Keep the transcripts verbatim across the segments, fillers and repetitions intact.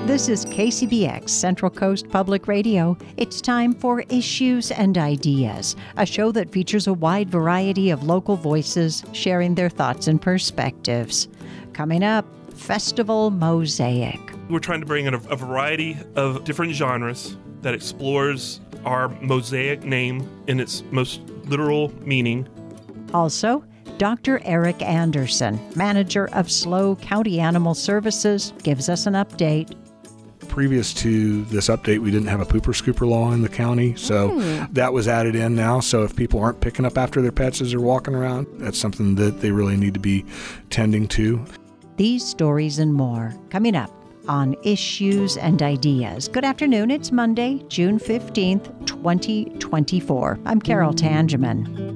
This is K C B X Central Coast Public Radio. It's time for Issues and Ideas, a show that features a wide variety of local voices sharing their thoughts and perspectives. Coming up, Festival Mosaic. We're trying to bring in a, a variety of different genres that explores our Mosaic name in its most literal meaning. Also, Doctor Eric Anderson, manager of SLO County Animal Services, gives us an update. Previous to this update, we didn't have a pooper scooper law in the county, so mm. that was added in now. So if people aren't picking up after their pets as they're walking around, that's something that they really need to be tending to. These stories and more coming up on Issues and Ideas. Good afternoon. It's Monday, June fifteenth, twenty twenty-four. I'm Carol Tangeman.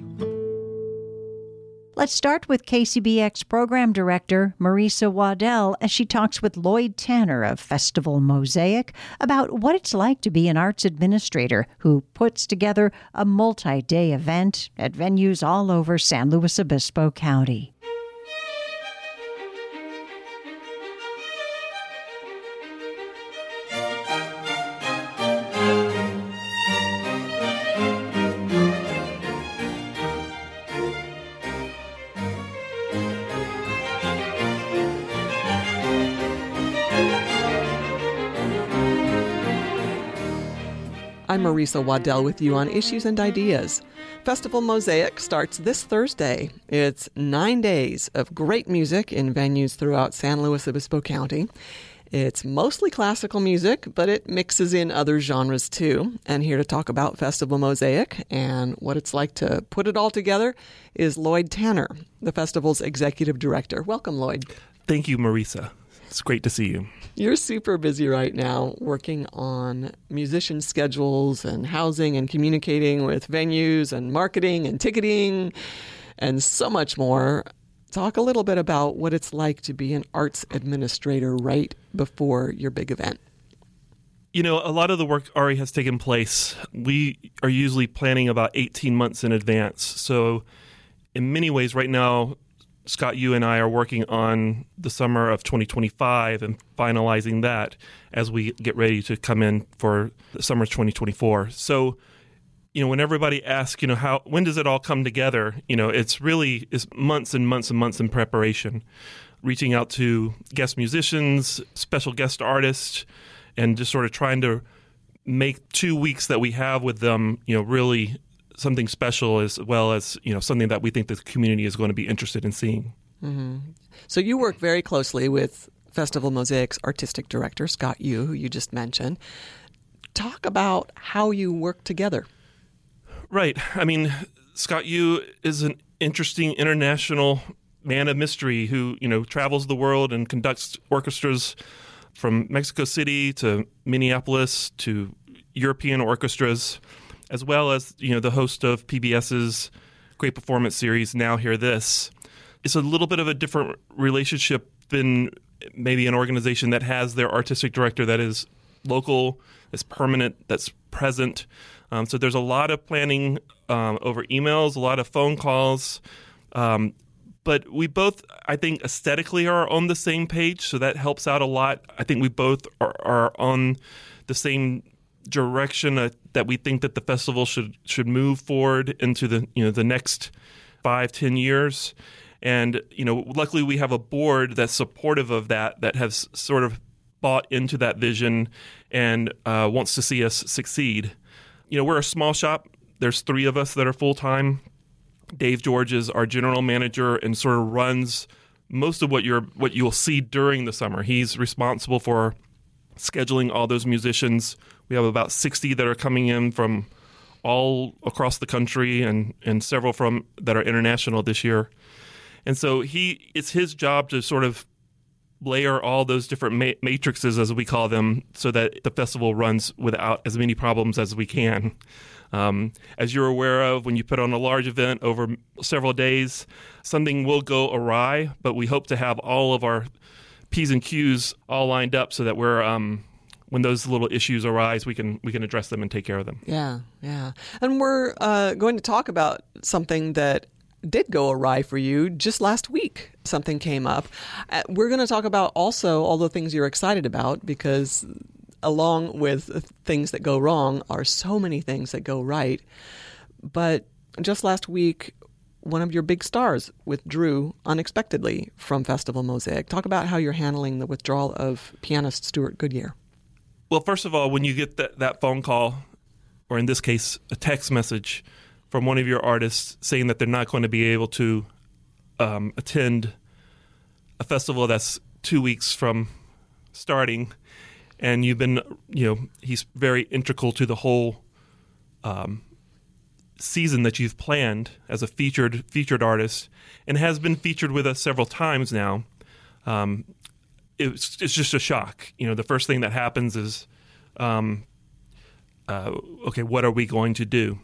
Let's start with K C B X Program Director Marisa Waddell as she talks with Lloyd Tanner of Festival Mosaic about what it's like to be an arts administrator who puts together a multi-day event at venues all over San Luis Obispo County. I'm Marisa Waddell with you on Issues and Ideas. Festival Mosaic starts this Thursday. It's nine days of great music in venues throughout San Luis Obispo County. It's mostly classical music, but it mixes in other genres too. And here to talk about Festival Mosaic and what it's like to put it all together is Lloyd Tanner, the festival's executive director. Welcome, Lloyd. Thank you, Marisa. It's great to see you. You're super busy right now working on musician schedules and housing and communicating with venues and marketing and ticketing and so much more. Talk a little bit about what it's like to be an arts administrator right before your big event. You know, a lot of the work already has taken place. We are usually planning about eighteen months in advance. So in many ways right now, Scott, you and I are working on the summer of twenty twenty-five and finalizing that as we get ready to come in for the summer of twenty twenty-four. So, you know, when everybody asks, you know, how when does it all come together? You know, it's really it's months and months and months in preparation, reaching out to guest musicians, special guest artists, and just sort of trying to make two weeks that we have with them, you know, really something special as well as, you know, something that we think the community is going to be interested in seeing. Mm-hmm. So you work very closely with Festival Mosaic's artistic director, Scott Yu, who you just mentioned. Talk about how you work together. Right. I mean, Scott Yu is an interesting international man of mystery who, you know, travels the world and conducts orchestras from Mexico City to Minneapolis to European orchestras, as well as, you know, the host of P B S's great performance series, Now Hear This. It's a little bit of a different relationship than maybe an organization that has their artistic director that is local, that's permanent, that's present. Um, so there's a lot of planning um, over emails, a lot of phone calls. Um, but we both, I think, aesthetically are on the same page, so that helps out a lot. I think we both are, are on the same direction uh, that we think that the festival should should move forward into the you know the next five, ten years. And you know, luckily we have a board that's supportive of that, that has sort of bought into that vision and uh, wants to see us succeed. You know, we're a small shop. There's three of us that are full time. Dave George is our general manager and sort of runs most of what you're what you'll see during the summer. He's responsible for scheduling all those musicians. We have about sixty that are coming in from all across the country and, and several from that are international this year. And so he it's his job to sort of layer all those different ma- matrices, as we call them, so that the festival runs without as many problems as we can. Um, as you're aware of, when you put on a large event over several days, something will go awry, but we hope to have all of our P's and Q's all lined up so that we're um, when those little issues arise, we can we can address them and take care of them. Yeah, yeah. And we're uh, going to talk about something that did go awry for you just last week. Something came up. Uh, we're going to talk about also all the things you're excited about, because along with things that go wrong are so many things that go right. But just last week, one of your big stars withdrew unexpectedly from Festival Mosaic. Talk about how you're handling the withdrawal of pianist Stuart Goodyear. Well, first of all, when you get that, that phone call, or in this case, a text message from one of your artists saying that they're not going to be able to um, attend a festival that's two weeks from starting, and you've been, you know, he's very integral to the whole um, season that you've planned as a featured featured artist, and has been featured with us several times now. Um, it's, it's just a shock. You know, the first thing that happens is, um, uh, okay, what are we going to do?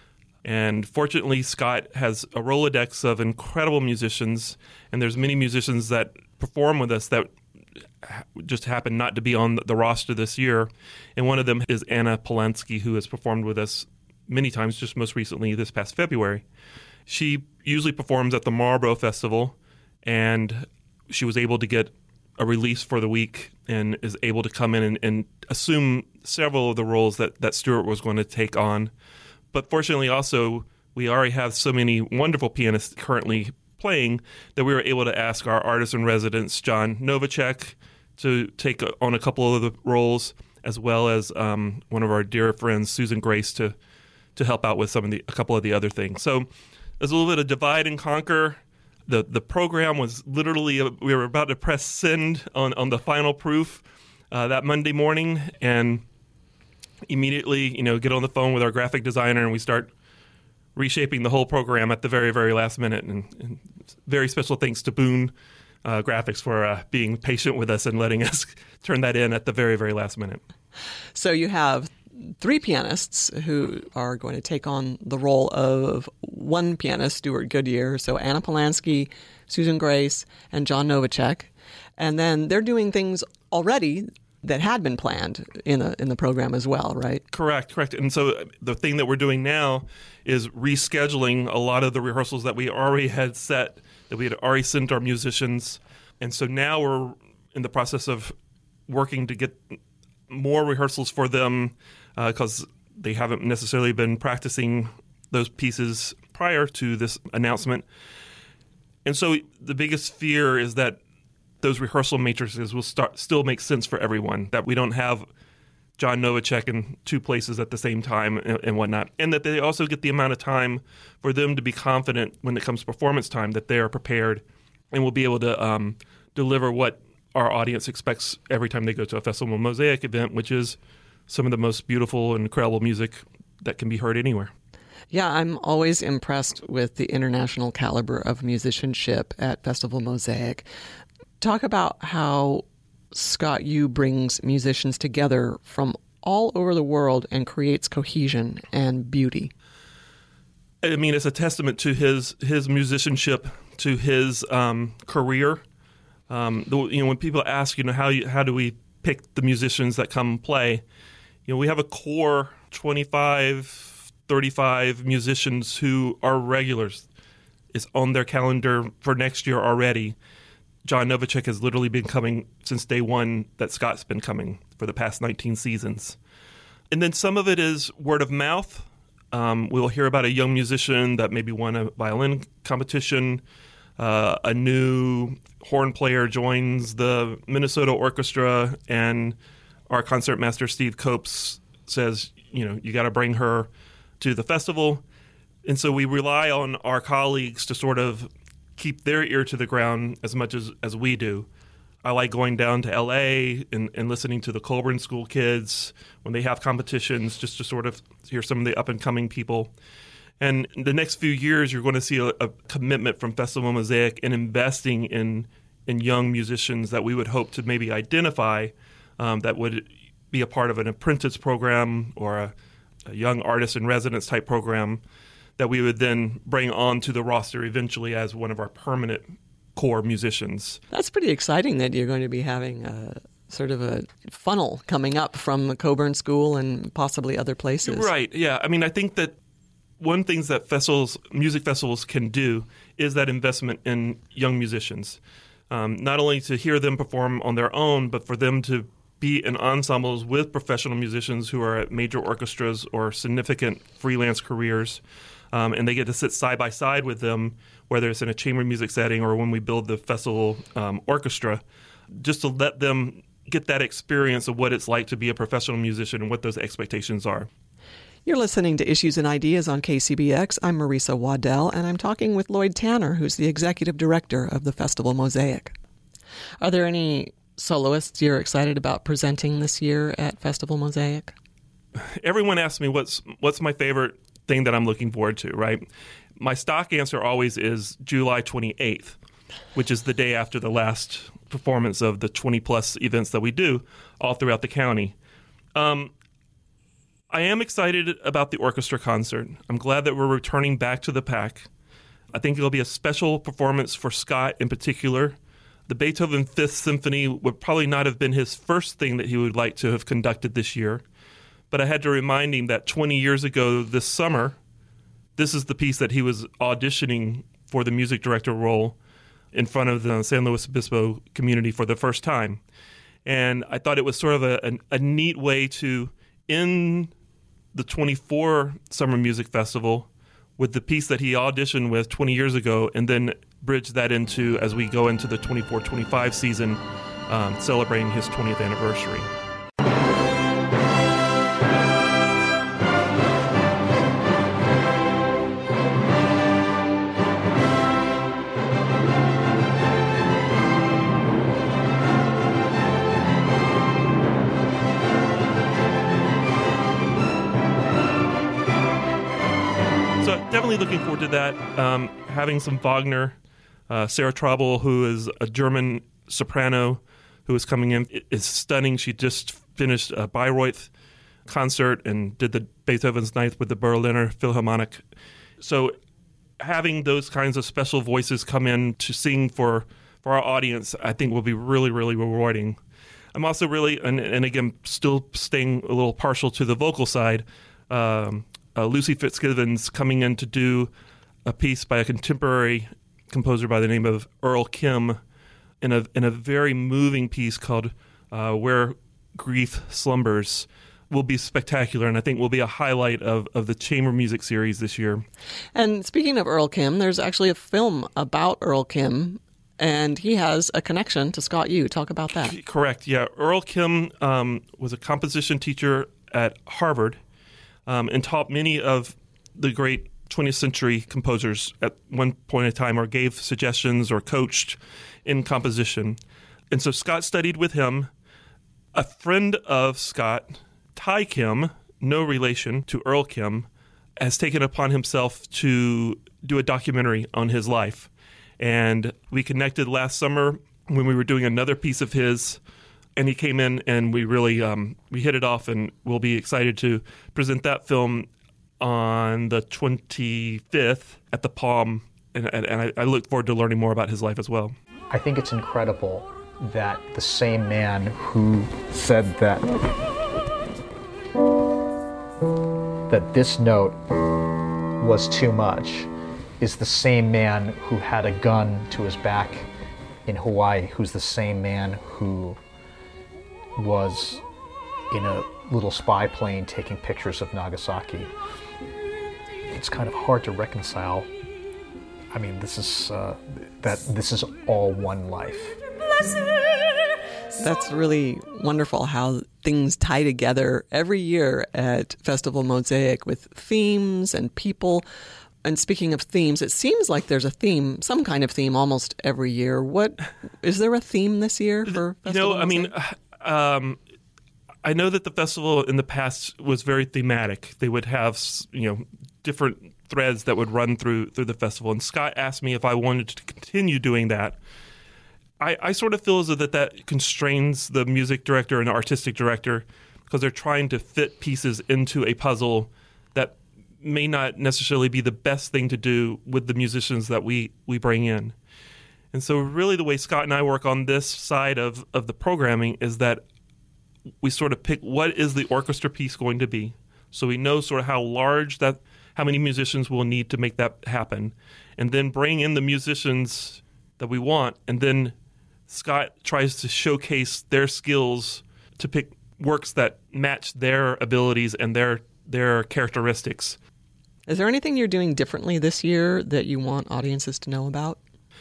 And fortunately, Scott has a Rolodex of incredible musicians, and there's many musicians that perform with us that just happen not to be on the roster this year. And one of them is Anna Polanski, who has performed with us many times, just most recently this past February. She usually performs at the Marlborough Festival, and she was able to get a release for the week and is able to come in and, and assume several of the roles that, that Stuart was going to take on. But fortunately also, we already have so many wonderful pianists currently playing that we were able to ask our artist in residence, John Novacek, to take on a couple of the roles, as well as um, one of our dear friends, Susan Grace, to to help out with some of the a couple of the other things. So there's a little bit of divide and conquer. The the program was literally, we were about to press send on, on the final proof uh, that Monday morning, and immediately, you know, get on the phone with our graphic designer, and we start reshaping the whole program at the very, very last minute. And, and very special thanks to Boone uh, Graphics for uh, being patient with us and letting us turn that in at the very, very last minute. So you have three pianists who are going to take on the role of one pianist, Stuart Goodyear. So Anna Polanski, Susan Grace, and John Novacek. And then they're doing things already that had been planned in the in the program as well, right? Correct, correct. And so the thing that we're doing now is rescheduling a lot of the rehearsals that we already had set, that we had already sent our musicians. And so now we're in the process of working to get more rehearsals for them, because uh, they haven't necessarily been practicing those pieces prior to this announcement. And so the biggest fear is that those rehearsal matrices will start still make sense for everyone, that we don't have John Novacek in two places at the same time and, and whatnot, and that they also get the amount of time for them to be confident when it comes to performance time, that they are prepared and will be able to um, deliver what our audience expects every time they go to a Festival Mosaic event, which is some of the most beautiful and incredible music that can be heard anywhere. Yeah, I'm always impressed with the international caliber of musicianship at Festival Mosaic. Talk about how Scott Yu brings musicians together from all over the world and creates cohesion and beauty. I mean, it's a testament to his his musicianship, to his um, career. Um, the, you know, when people ask, you know, how you, how do we pick the musicians that come play? You know, we have a core twenty-five, thirty-five musicians who are regulars. It's on their calendar for next year already. John Novacek has literally been coming since day one that Scott's been coming for the past nineteen seasons. And then some of it is word of mouth. Um, we'll hear about a young musician that maybe won a violin competition. Uh, a new horn player joins the Minnesota Orchestra, and our concertmaster Steve Copes says, you know, you got to bring her to the festival. And so we rely on our colleagues to sort of keep their ear to the ground as much as, as we do. I like going down to L A and, and listening to the Colburn School kids when they have competitions, just to sort of hear some of the up-and-coming people. And in the next few years, you're going to see a, a commitment from Festival Mosaic in investing in in young musicians that we would hope to maybe identify um, that would be a part of an apprentice program or a, a young artist in residence type program that we would then bring on to the roster eventually as one of our permanent core musicians. That's pretty exciting that you're going to be having a sort of a funnel coming up from the Coburn School and possibly other places. Right, yeah. I mean, I think that one things that festivals, music festivals can do is that investment in young musicians. Um, not only to hear them perform on their own, but for them to be in ensembles with professional musicians who are at major orchestras or significant freelance careers. Um, and they get to sit side by side with them, whether it's in a chamber music setting or when we build the festival um, orchestra, just to let them get that experience of what it's like to be a professional musician and what those expectations are. You're listening to Issues and Ideas on K C B X. I'm Marisa Waddell, and I'm talking with Lloyd Tanner, who's the executive director of the Festival Mosaic. Are there any soloists you're excited about presenting this year at Festival Mosaic? Everyone asks me what's what's my favorite thing that I'm looking forward to, right? My stock answer always is July twenty-eighth, which is the day after the last performance of the twenty-plus events that we do all throughout the county. Um, I am excited about the orchestra concert. I'm glad that we're returning back to the Pack. I think it'll be a special performance for Scott in particular. The Beethoven Fifth Symphony would probably not have been his first thing that he would like to have conducted this year. But I had to remind him that twenty years ago this summer, this is the piece that he was auditioning for the music director role in front of the San Luis Obispo community for the first time. And I thought it was sort of a, a, a neat way to end the twenty-four Summer Music Festival with the piece that he auditioned with twenty years ago, and then bridge that into, as we go into the twenty-four twenty-five season, um, celebrating his twentieth anniversary. Definitely looking forward to that. Um, having some Wagner, uh, Sarah Traubel, who is a German soprano who is coming in, is stunning. She just finished a Bayreuth concert and did the Beethoven's Ninth with the Berliner Philharmonic. So having those kinds of special voices come in to sing for, for our audience, I think will be really, really rewarding. I'm also really, and, and again, still staying a little partial to the vocal side, um, Uh, Lucy Fitzgibbons coming in to do a piece by a contemporary composer by the name of Earl Kim in a in a very moving piece called uh, Where Grief Slumbers. Will be spectacular, and I think will be a highlight of, of the chamber music series this year. And speaking of Earl Kim, there's actually a film about Earl Kim, and he has a connection to Scott Yu. Talk about that. Correct, yeah. Earl Kim um, was a composition teacher at Harvard, Um, and taught many of the great twentieth century composers at one point in time, or gave suggestions or coached in composition. And so Scott studied with him. A friend of Scott, Ty Kim, no relation to Earl Kim, has taken upon himself to do a documentary on his life. And we connected last summer when we were doing another piece of his. And he came in, and we really um, we hit it off, and we'll be excited to present that film on the twenty-fifth at the Palm. And, and, and I, I look forward to learning more about his life as well. I think it's incredible that the same man who said that that this note was too much is the same man who had a gun to his back in Hawaii, who's the same man who was in a little spy plane taking pictures of Nagasaki. It's kind of hard to reconcile. I mean, this is uh, that this is all one life. That's really wonderful how things tie together every year at Festival Mosaic with themes and people. And speaking of themes, it seems like there's a theme, some kind of theme almost every year. What is there a theme this year for Festival You know, I Mosaic? mean, Um, I know that the festival in the past was very thematic. They would have, you know, different threads that would run through through the festival. And Scott asked me if I wanted to continue doing that. I, I sort of feel as though that, that constrains the music director and the artistic director because they're trying to fit pieces into a puzzle that may not necessarily be the best thing to do with the musicians that we, we bring in. And so really the way Scott and I work on this side of, of the programming is that we sort of pick what is the orchestra piece going to be. So we know sort of how large that how many musicians we'll need to make that happen, and then bring in the musicians that we want, and then Scott tries to showcase their skills to pick works that match their abilities and their their characteristics. Is there anything you're doing differently this year that you want audiences to know about?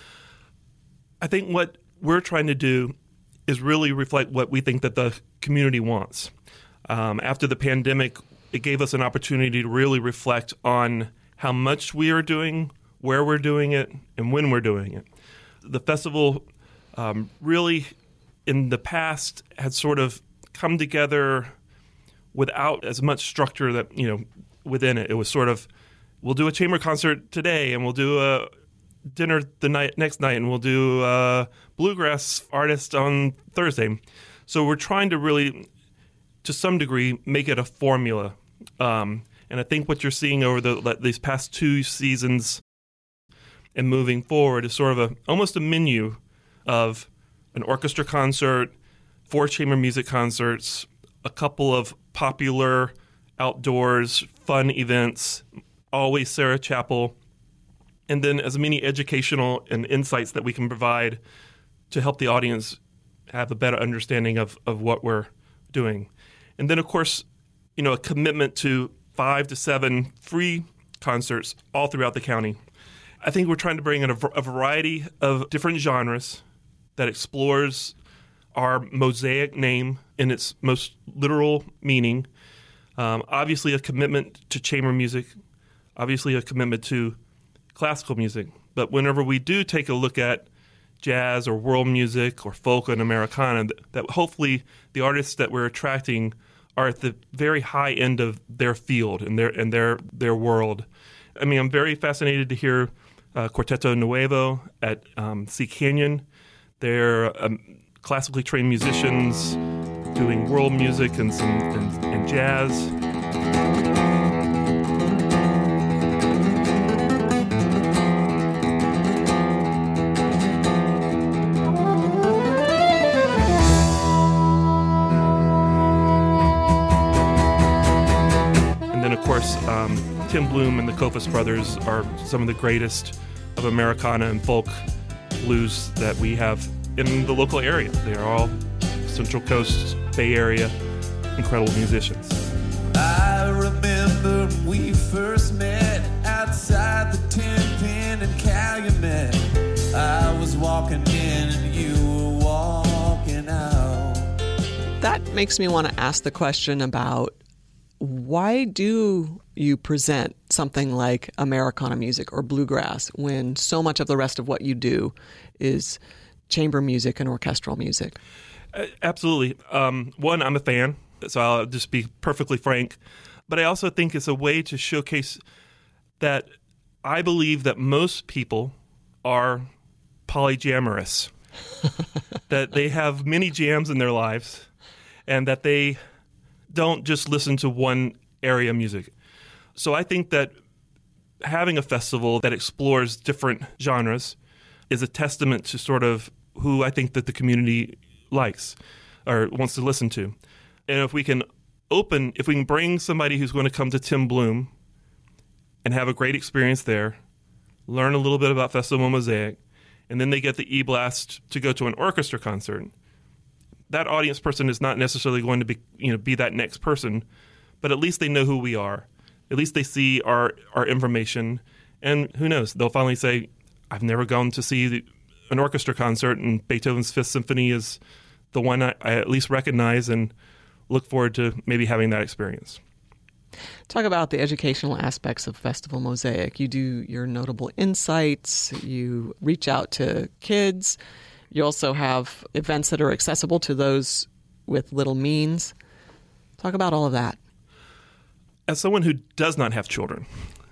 I think what we're trying to do is really reflect what we think that the community wants. Um, after the pandemic, it gave us an opportunity to really reflect on how much we are doing, where we're doing it, and when we're doing it. The festival um, really, in the past, had sort of come together without as much structure that, you know, within it. It was sort of, we'll do a chamber concert today, and we'll do a dinner the night next night, and we'll do a bluegrass artist on Thursday. So we're trying to really, to some degree, make it a formula. Um, and I think what you're seeing over the these past two seasons and moving forward is sort of a almost a menu of an orchestra concert, four chamber music concerts, a couple of popular outdoors fun events, always Sarah Chapel, and then as many educational and insights that we can provide to help the audience have a better understanding of, of what we're doing. And then, of course, you know, a commitment to five to seven free concerts all throughout the county. I think we're trying to bring in a, a variety of different genres that explores our mosaic name in its most literal meaning. Um, obviously, a commitment to chamber music, obviously a commitment to classical music. But whenever we do take a look at jazz or world music or folk and Americana, that, that hopefully the artists that we're attracting are at the very high end of their field and their and their their world. I mean, I'm very fascinated to hear uh, Quarteto Nuevo at um, Sea Canyon. They're um, classically trained musicians doing world music and some and, and jazz. Um, Tim Bloom and the Kofas Brothers are some of the greatest of Americana and folk blues that we have in the local area. They are all Central Coast, Bay Area, incredible musicians. I remember when we first met outside the Tin Pin in Calumet. I was walking in and you were walking out. That makes me want to ask the question about why do you present something like Americana music or bluegrass when so much of the rest of what you do is chamber music and orchestral music? Uh, absolutely. Um, one, I'm a fan, so I'll just be perfectly frank. But I also think it's a way to showcase that I believe that most people are polyjamorous, that they have many jams in their lives, and that they don't just listen to one area of music. So I think that having a festival that explores different genres is a testament to sort of who I think that the community likes or wants to listen to. And if we can open, if we can bring somebody who's going to come to Tim Bloom and have a great experience there, learn a little bit about Festival Mosaic, and then they get the e-blast to go to an orchestra concert, that audience person is not necessarily going to be, you know, be that next person, but at least they know who we are. At least they see our, our information, and who knows, they'll finally say, I've never gone to see the, an orchestra concert, and Beethoven's Fifth Symphony is the one I, I at least recognize and look forward to maybe having that experience. Talk about the educational aspects of Festival Mosaic. You do your notable insights, you reach out to kids. You also have events that are accessible to those with little means. Talk about all of that. As someone who does not have children,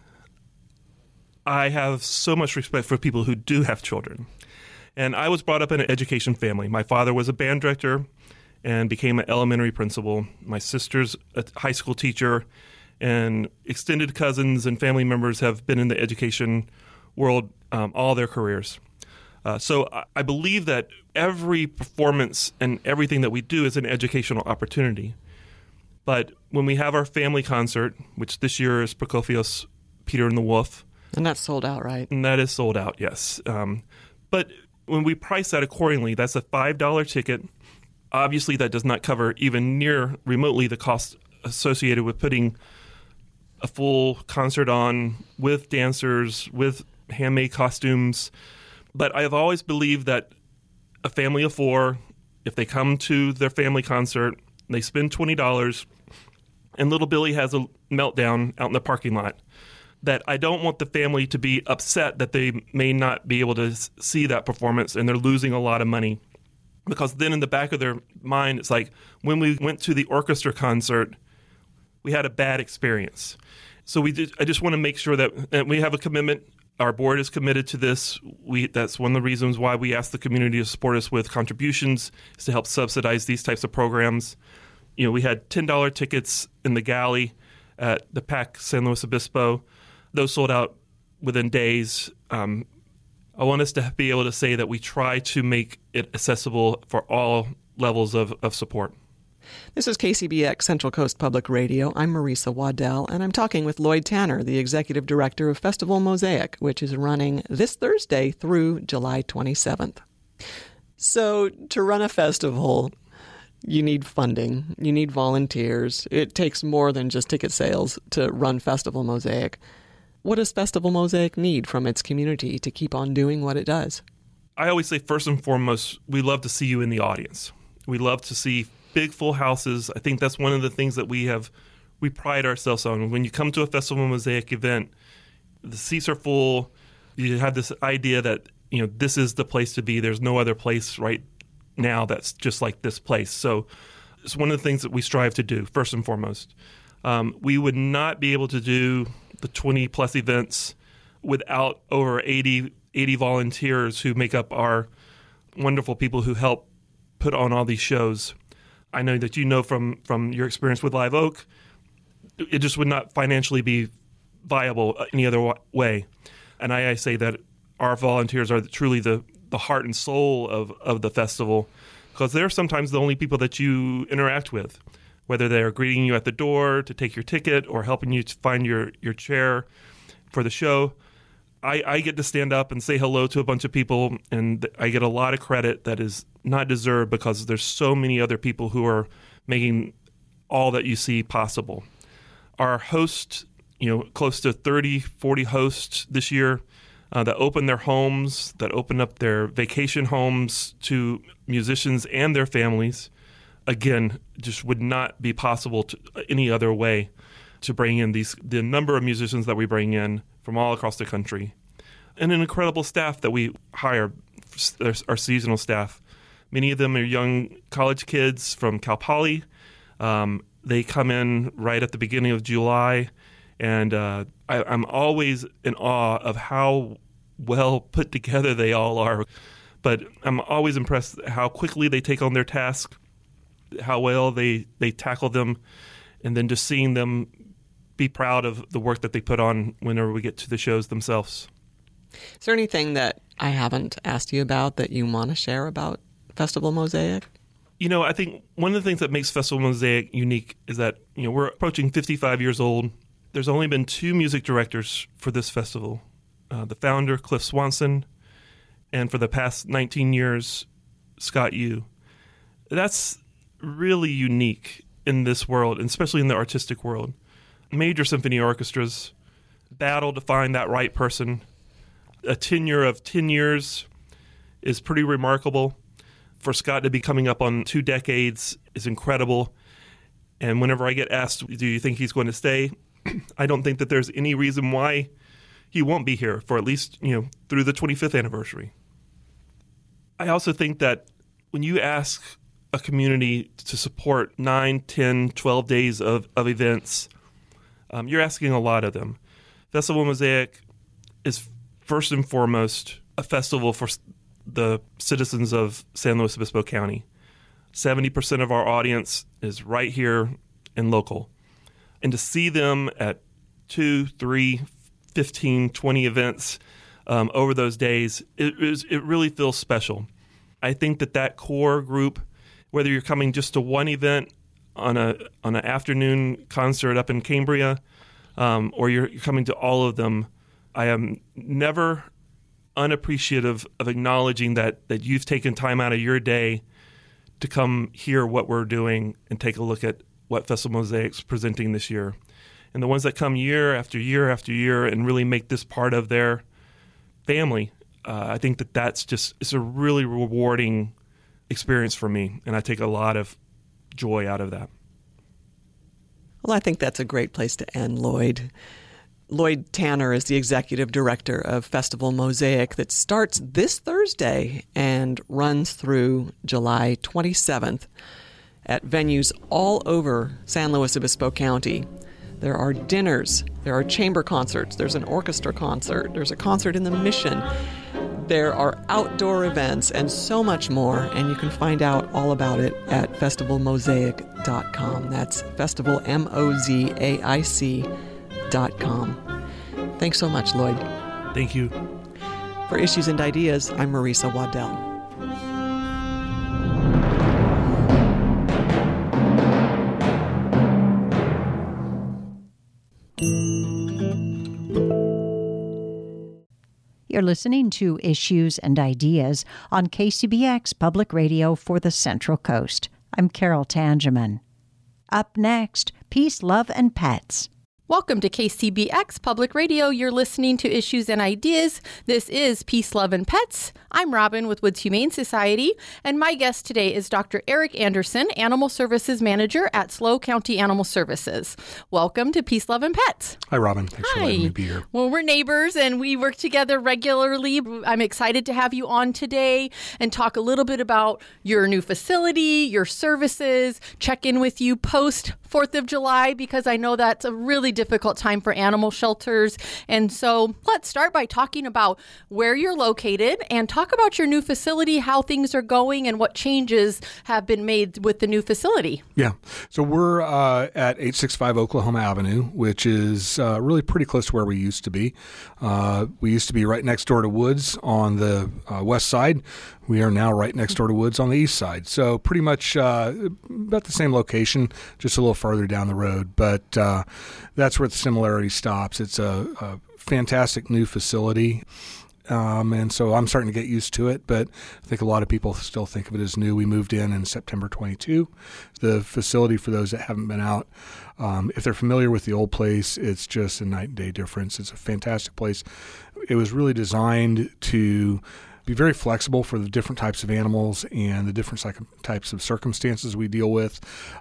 I have so much respect for people who do have children. And I was brought up in an education family. My father was a band director and became an elementary principal. My sister's a high school teacher, and extended cousins and family members have been in the education world um, all their careers. Uh, so I believe that every performance and everything that we do is an educational opportunity. But when we have our family concert, which this year is Prokofios Peter and the Wolf. And that's sold out, right? And that is sold out, yes. Um, but when we price that accordingly, that's a five dollars ticket. Obviously, that does not cover even near remotely the cost associated with putting a full concert on with dancers, with handmade costumes. But I have always believed that a family of four, if they come to their family concert, they spend twenty dollars, and little Billy has a meltdown out in the parking lot, that I don't want the family to be upset that they may not be able to s- see that performance and they're losing a lot of money. Because then in the back of their mind, it's like, when we went to the orchestra concert, we had a bad experience. So we did, I just want to make sure that, that we have a commitment. Our board is committed to this. We, that's one of the reasons why we ask the community to support us with contributions, is to help subsidize these types of programs. You know, we had ten dollars tickets in the galley at the P A C San Luis Obispo. Those sold out within days. Um, I want us to be able to say that we try to make it accessible for all levels of, of support. This is K C B X Central Coast Public Radio. I'm Marisa Waddell, and I'm talking with Lloyd Tanner, the Executive Director of Festival Mosaic, which is running this Thursday through July twenty-seventh. So to run a festival, you need funding, you need volunteers. It takes more than just ticket sales to run Festival Mosaic. What does Festival Mosaic need from its community to keep on doing what it does? I always say, first and foremost, we love to see you in the audience. We love to see big full houses. I think that's one of the things that we have, we pride ourselves on. When you come to a Festival Mosaic event, the seats are full. You have this idea that, you know, this is the place to be. There's no other place right now that's just like this place. So it's one of the things that we strive to do, first and foremost. Um, we would not be able to do the twenty plus events without over eighty, eighty volunteers who make up our wonderful people who help put on all these shows. I know that you know from, from your experience with Live Oak, it just would not financially be viable any other way. And I, I say that our volunteers are truly the, the heart and soul of, of the festival, because they're sometimes the only people that you interact with, whether they're greeting you at the door to take your ticket or helping you to find your, your chair for the show. I, I get to stand up and say hello to a bunch of people, and I get a lot of credit that is not deserved because there's so many other people who are making all that you see possible. Our hosts, you know, close to thirty, forty hosts this year uh, that open their homes, that open up their vacation homes to musicians and their families. Again, just would not be possible to any other way to bring in these the number of musicians that we bring in from all across the country, and an incredible staff that we hire, our seasonal staff. Many of them are young college kids from Cal Poly. Um, they come in right at the beginning of July, and uh, I, I'm always in awe of how well put together they all are. But I'm always impressed how quickly they take on their task, how well they, they tackle them, and then just seeing them be proud of the work that they put on whenever we get to the shows themselves. Is there anything that I haven't asked you about that you want to share about Festival Mosaic? You know, I think one of the things that makes Festival Mosaic unique is that, you know, we're approaching fifty-five years old. There's only been two music directors for this festival, uh, the founder, Cliff Swanson, and for the past nineteen years, Scott Yu. That's really unique in this world, and especially in the artistic world. Major symphony orchestras battle to find that right person. A tenure of ten years is pretty remarkable. For Scott to be coming up on two decades is incredible. And whenever I get asked, do you think he's going to stay? I don't think that there's any reason why he won't be here for at least, you know, through the twenty-fifth anniversary. I also think that when you ask a community to support nine, ten, twelve days of, of events, um, you're asking a lot of them. Festival Mosaic is first and foremost a festival for the citizens of San Luis Obispo County. seventy percent of our audience is right here and local. And to see them at two, three, fifteen, twenty events um, over those days, it, it, it really feels special. I think that that core group, whether you're coming just to one event on a on an afternoon concert up in Cambria, um, or you're coming to all of them, I am never unappreciative of acknowledging that that you've taken time out of your day to come hear what we're doing and take a look at what Festival Mosaic's presenting this year. And the ones that come year after year after year and really make this part of their family, uh, I think that that's just, it's a really rewarding experience for me, and I take a lot of joy out of that. Well, I think that's a great place to end, Lloyd. Lloyd Tanner is the executive director of Festival Mosaic that starts this Thursday and runs through July twenty-seventh at venues all over San Luis Obispo County. There are dinners, there are chamber concerts, there's an orchestra concert, there's a concert in the Mission, there are outdoor events, and so much more. And you can find out all about it at festival mosaic dot com. That's festival, M O Z A I C dot com. Thanks so much, Lloyd. Thank you. For Issues and Ideas, I'm Marisa Waddell. You're listening to Issues and Ideas on K C B X Public Radio for the Central Coast. I'm Carol Tangeman. Up next, Peace, Love, and Pets. Welcome to K C B X Public Radio. You're listening to Issues and Ideas. This is Peace, Love, and Pets. I'm Robin with Woods Humane Society, and my guest today is Doctor Eric Anderson, Animal Services Manager at SLO County Animal Services. Welcome to Peace, Love, and Pets. Hi, Robin. Thanks Hi. for letting me be here. Well, we're neighbors, and we work together regularly. I'm excited to have you on today and talk a little bit about your new facility, your services, check in with you post fourth of July, because I know that's a really difficult time for animal shelters. And so let's start by talking about where you're located and talk about your new facility, how things are going, and what changes have been made with the new facility. Yeah. So we're uh, at eight sixty-five Oklahoma Avenue, which is uh, really pretty close to where we used to be. Uh, we used to be right next door to Woods on the uh, west side. We are now right next door to Woods on the east side. So pretty much uh, about the same location, just a little farther down the road. But uh, that's where the similarity stops. It's a, a fantastic new facility. Um, and so I'm starting to get used to it, but I think a lot of people still think of it as new. We moved in in September twenty-two. The facility, for those that haven't been out, um, if they're familiar with the old place, it's just a night and day difference. It's a fantastic place. It was really designed to be very flexible for the different types of animals and the different psych- types of circumstances we deal with.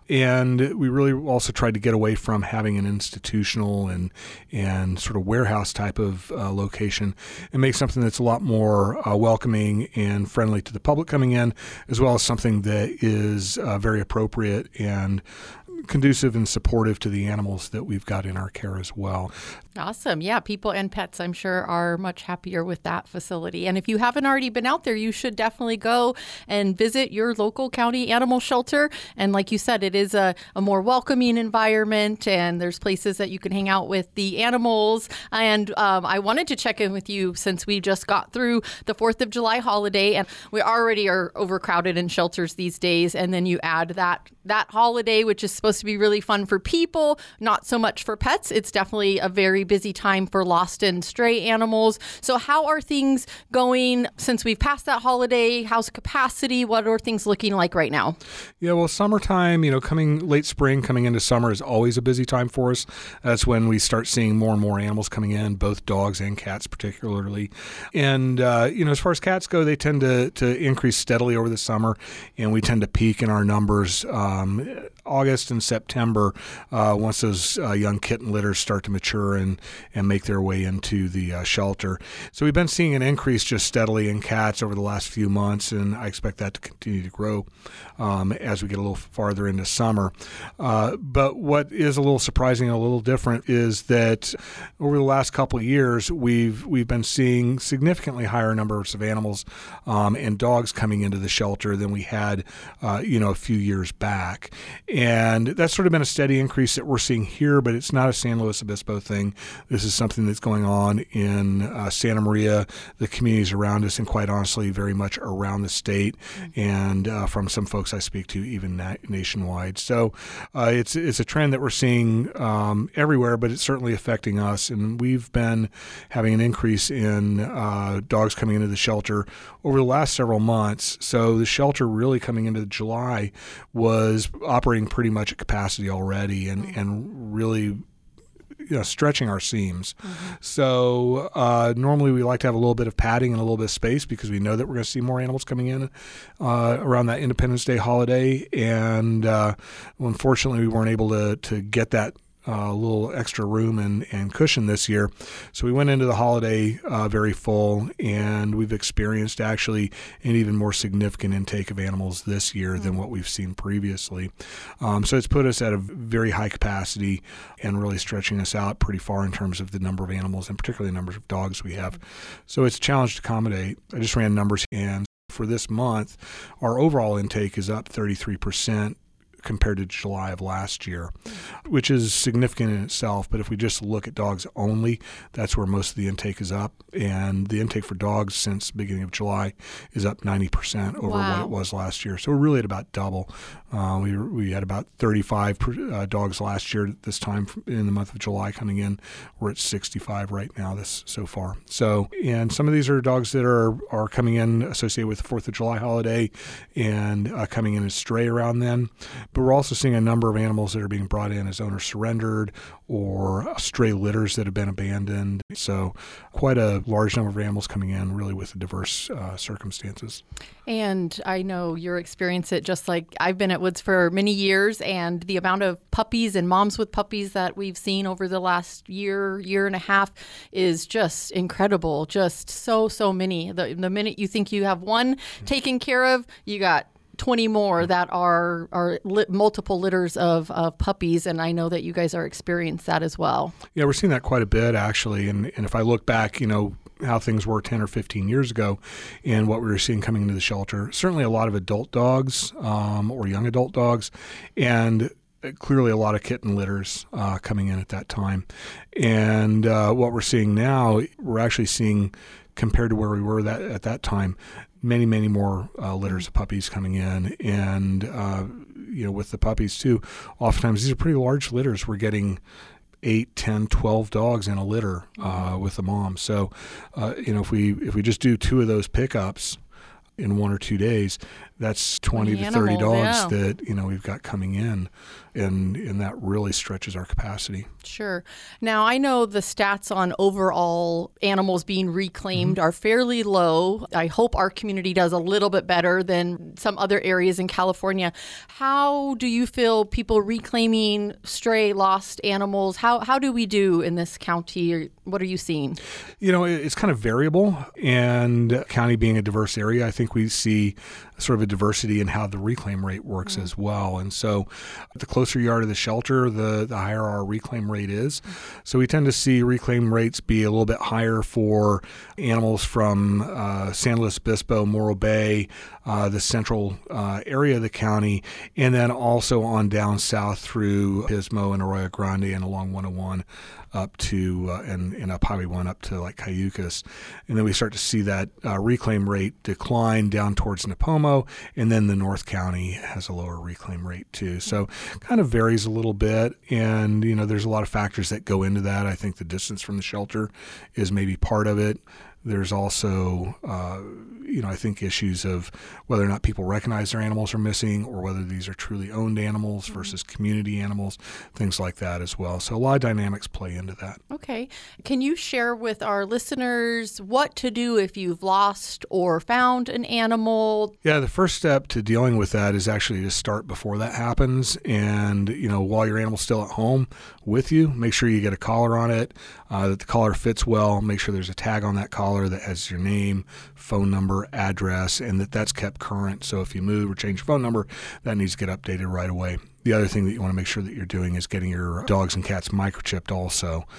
And we really also tried to get away from having an institutional and and sort of warehouse type of uh, location and make something that's a lot more uh, welcoming and friendly to the public coming in, as well as something that is uh, very appropriate and conducive and supportive to the animals that we've got in our care as well. Awesome. Yeah, people and pets, I'm sure, are much happier with that facility. And if you haven't already been out there, you should definitely go and visit your local county animal shelter. And like you said, it is a, a more welcoming environment, and there's places that you can hang out with the animals. And um, I wanted to check in with you since we just got through the fourth of July holiday, and we already are overcrowded in shelters these days. And then you add that that holiday, which is supposed to be really fun for people, not so much for pets. It's definitely a very busy time for lost and stray animals. So how are things going since we've passed that holiday? How's capacity? What are things looking like right now? Yeah, well, summertime, you know, coming late spring, coming into summer is always a busy time for us. That's when we start seeing more and more animals coming in, both dogs and cats particularly. And, uh, you know, as far as cats go, they tend to, to increase steadily over the summer, and we tend to peak in our numbers um, August and September uh, once those uh, young kitten litters start to mature and, and make their way into the uh, shelter. So we've been seeing an increase just steadily in cats over the last few months, and I expect that to continue to grow um, as we get a little farther into summer. Uh, but what is a little surprising and a little different is that over the last couple of years, we've we've been seeing significantly higher numbers of animals um, and dogs coming into the shelter than we had, uh, you know, a few years back. And that's sort of been a steady increase that we're seeing here, but it's not a San Luis Obispo thing. This is something that's going on in uh, Santa Maria, the communities around us, and quite honestly, very much around the state, and uh, from some folks I speak to, even na- nationwide. So uh, it's it's a trend that we're seeing um, everywhere, but it's certainly affecting us. And we've been having an increase in uh, dogs coming into the shelter over the last several months. So the shelter really coming into July was operating pretty much at capacity already, and, mm-hmm. and really you know, stretching our seams. Mm-hmm. So uh, normally we like to have a little bit of padding and a little bit of space because we know that we're going to see more animals coming in uh, around that Independence Day holiday. And uh, unfortunately, we weren't able to to get that a uh, little extra room and, and cushion this year. So we went into the holiday uh, very full, and we've experienced actually an even more significant intake of animals this year mm-hmm. than what we've seen previously. Um, so it's put us at a very high capacity and really stretching us out pretty far in terms of the number of animals and particularly the numbers of dogs we have. So it's a challenge to accommodate. I just ran numbers, and for this month, our overall intake is up thirty-three percent compared to July of last year, which is significant in itself. But if we just look at dogs only, that's where most of the intake is up. And the intake for dogs since the beginning of July is up ninety percent over wow. what it was last year. So we're really at about double. Uh, we were, we had about thirty-five uh, dogs last year this time in the month of July coming in. We're at sixty-five right now this so far. So, and some of these are dogs that are, are coming in associated with the fourth of July holiday and uh, coming in as stray around then. But we're also seeing a number of animals that are being brought in as owner surrendered or stray litters that have been abandoned. So quite a large number of animals coming in really with diverse uh, circumstances. And I know you experience it just like I've been at Woods for many years, and the amount of puppies and moms with puppies that we've seen over the last year, year and a half is just incredible. Just so, so many. The, the minute you think you have one taken care of, you got twenty more that are are li- multiple litters of, of puppies, and I know that you guys are experiencing that as well. Yeah, we're seeing that quite a bit actually, and and if I look back, you know, how things were ten or fifteen years ago and what we were seeing coming into the shelter, certainly a lot of adult dogs um, or young adult dogs, and clearly a lot of kitten litters uh, coming in at that time. And uh, what we're seeing now, we're actually seeing, compared to where we were that at that time, many, many more uh, litters of puppies coming in. And, uh, you know, with the puppies too, oftentimes these are pretty large litters. We're getting eight, ten, twelve dogs in a litter uh, with the mom. So, uh, you know, if we if we just do two of those pickups in one or two days, that's twenty to thirty dogs yeah. that, you know, we've got coming in, and and that really stretches our capacity. Sure. Now, I know the stats on overall animals being reclaimed mm-hmm. are fairly low. I hope our community does a little bit better than some other areas in California. How do you feel people reclaiming stray, lost animals? How how do we do in this county? What are you seeing? You know, it's kind of variable, and county being a diverse area, I think we see sort of a diversity in how the reclaim rate works mm-hmm. as well. And so the closer you are to the shelter, the, the higher our reclaim rate is. So we tend to see reclaim rates be a little bit higher for animals from uh, San Luis Obispo, Morro Bay, uh, the central uh, area of the county, and then also on down south through Pismo and Arroyo Grande and along one oh one up to, uh, and, and up Highway one up to like Cayucas. And then we start to see that uh, reclaim rate decline down towards Nipomo, and then the North County has a lower reclaim rate too. So kind of varies a little bit, and, you know, there's a lot of factors that go into that. I think the distance from the shelter is maybe part of it. There's also, uh, you know, I think issues of whether or not people recognize their animals are missing, or whether these are truly owned animals versus community animals, things like that as well. So a lot of dynamics play into that. Okay. Can you share with our listeners what to do if you've lost or found an animal? Yeah, the first step to dealing with that is actually to start before that happens. And, you know, while your animal's still at home with you, make sure you get a collar on it, uh, that the collar fits well. Make sure there's a tag on that collar that has your name, phone number, address, and that that's kept current. So if you move or change your phone number, that needs to get updated right away. The other thing that you want to make sure that you're doing is getting your dogs and cats microchipped also.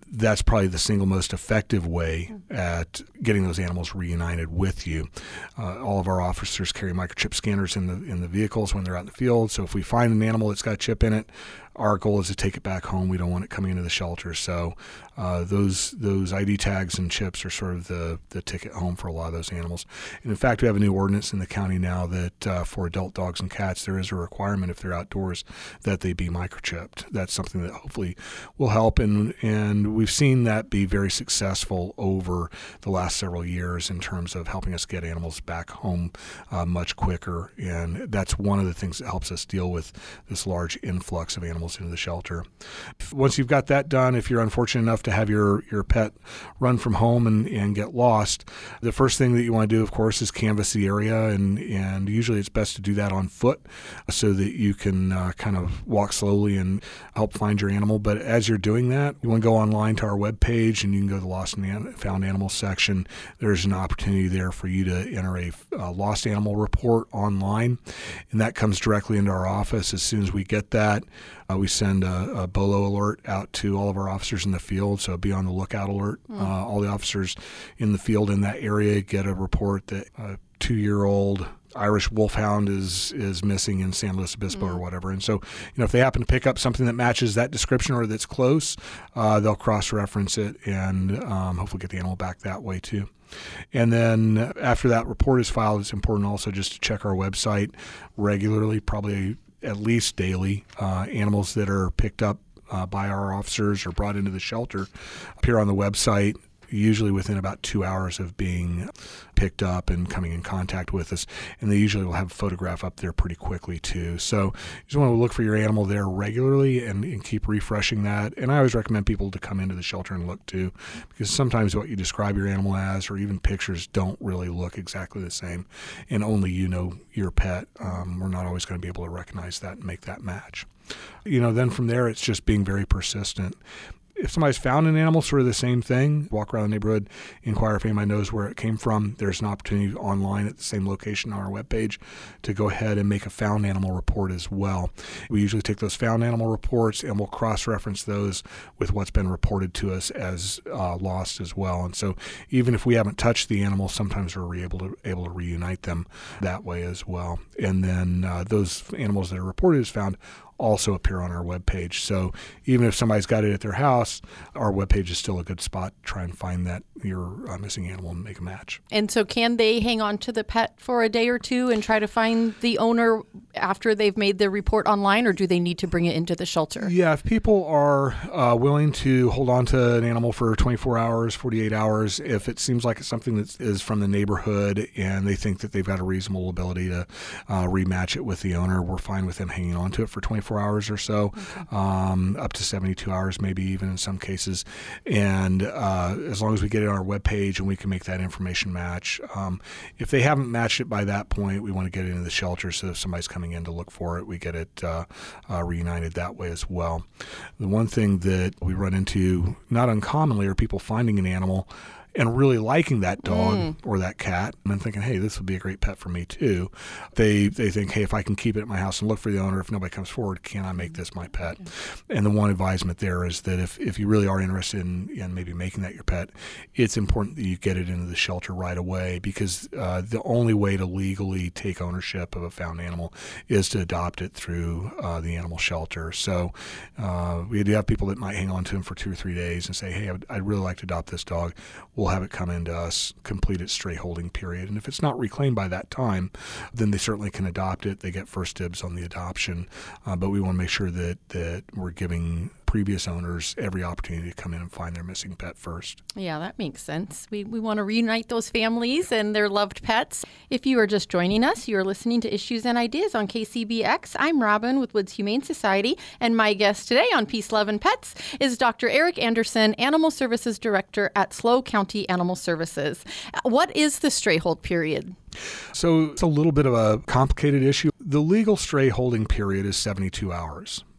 that's probably the single most effective way at getting those animals reunited with you. Uh, all of our officers carry microchip scanners in the in the vehicles when they're out in the field. So if we find an animal that's got a chip in it, our goal is to take it back home. We don't want it coming into the shelter. So uh, those those I D tags and chips are sort of the, the ticket home for a lot of those animals. And in fact, we have a new ordinance in the county now that uh, for adult dogs and cats, there is a requirement if they're outdoors that they be microchipped. That's something that hopefully will help. And, and we've seen that be very successful over the last several years in terms of helping us get animals back home uh, much quicker. And that's one of the things that helps us deal with this large influx of animals into the shelter. Once you've got that done, if you're unfortunate enough to have your, your pet run from home and, and get lost, the first thing that you want to do, of course, is canvass the area, and, and usually it's best to do that on foot so that you can uh, kind of walk slowly and help find your animal. But as you're doing that, you want to go online to our webpage, and you can go to the Lost and Found Animals section. There's an opportunity there for you to enter a, a lost animal report online, and that comes directly into our office. As soon as we get that, Uh, we send a, a BOLO alert out to all of our officers in the field, so be on the lookout alert. Mm. Uh, all the officers in the field in that area get a report that a two-year-old Irish wolfhound is is missing in San Luis Obispo mm. or whatever. And so, you know, if they happen to pick up something that matches that description or that's close, uh, they'll cross-reference it and um, hopefully get the animal back that way too. And then after that report is filed, it's important also just to check our website regularly, probably at least daily. Uh, animals that are picked up uh, by our officers or brought into the shelter appear on the website usually within about two hours of being picked up and coming in contact with us. And they usually will have a photograph up there pretty quickly too. So you just want to look for your animal there regularly and, and keep refreshing that. And I always recommend people to come into the shelter and look too, because sometimes what you describe your animal as or even pictures don't really look exactly the same. And only you know your pet. Um, we're not always going to be able to recognize that and make that match. You know, then from there, it's just being very persistent. If somebody's found an animal, sort of the same thing, walk around the neighborhood, inquire if anybody knows where it came from. There's an opportunity online at the same location on our webpage to go ahead and make a found animal report as well. We usually take those found animal reports and we'll cross-reference those with what's been reported to us as uh, lost as well. And so even if we haven't touched the animal, sometimes we're able to able to reunite them that way as well. And then uh, those animals that are reported as found also appear on our webpage. So even if somebody's got it at their house, our webpage is still a good spot to try and find that your uh, missing animal and make a match. And so can they hang on to the pet for a day or two and try to find the owner after they've made the report online, or do they need to bring it into the shelter? Yeah, if people are uh, willing to hold on to an animal for twenty-four hours, forty-eight hours, if it seems like it's something that is from the neighborhood and they think that they've got a reasonable ability to uh, rematch it with the owner, we're fine with them hanging on to it for twenty-four hours or so, okay. um, up to seventy-two hours, maybe even in some cases. And uh, as long as we get it on our webpage and we can make that information match. Um, if they haven't matched it by that point, we want to get it into the shelter so if somebody's coming in to look for it, we get it uh, uh, reunited that way as well. The one thing that we run into, not uncommonly, are people finding an animal and really liking that dog mm. or that cat and thinking, hey, this would be a great pet for me too. They they think, hey, if I can keep it at my house and look for the owner, if nobody comes forward, can I make this my pet? Okay. And the one advisement there is that if, if you really are interested in, in maybe making that your pet, it's important that you get it into the shelter right away, because uh, the only way to legally take ownership of a found animal is to adopt it through uh, the animal shelter. So uh, we do have people that might hang on to him for two or three days and say, hey, I'd, I'd really like to adopt this dog. We'll have it come into us, complete its stray holding period. And if it's not reclaimed by that time, then they certainly can adopt it. They get first dibs on the adoption. Uh, but we want to make sure that, that we're giving previous owners every opportunity to come in and find their missing pet first. Yeah, that makes sense. We we want to reunite those families and their loved pets. If you are just joining us, you're listening to Issues and Ideas on K C B X. I'm Robin with Woods Humane Society, and my guest today on Peace, Love, and Pets is Doctor Eric Anderson, Animal Services Director at SLO County Animal Services. What is the stray hold period? So it's a little bit of a complicated issue. The legal stray holding period is seventy-two hours.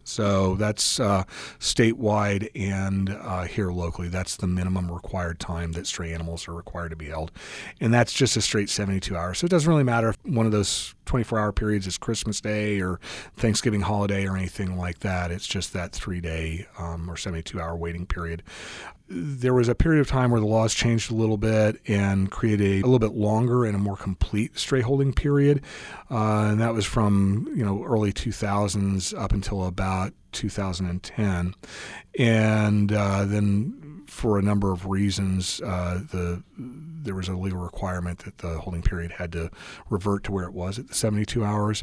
So that's uh, statewide and uh, here locally. That's the minimum required time that stray animals are required to be held. And that's just a straight seventy-two hours. So it doesn't really matter if one of those twenty-four hour periods is Christmas Day or Thanksgiving holiday or anything like that. It's just that three-day um, or seventy-two hour waiting period. There was a period of time where the laws changed a little bit and created a, a little bit longer and a more complete stray holding period. Uh, and that was from, you know, early two thousands up until about two thousand ten. And uh, then for a number of reasons, uh, the there was a legal requirement that the holding period had to revert to where it was at the seventy-two hours.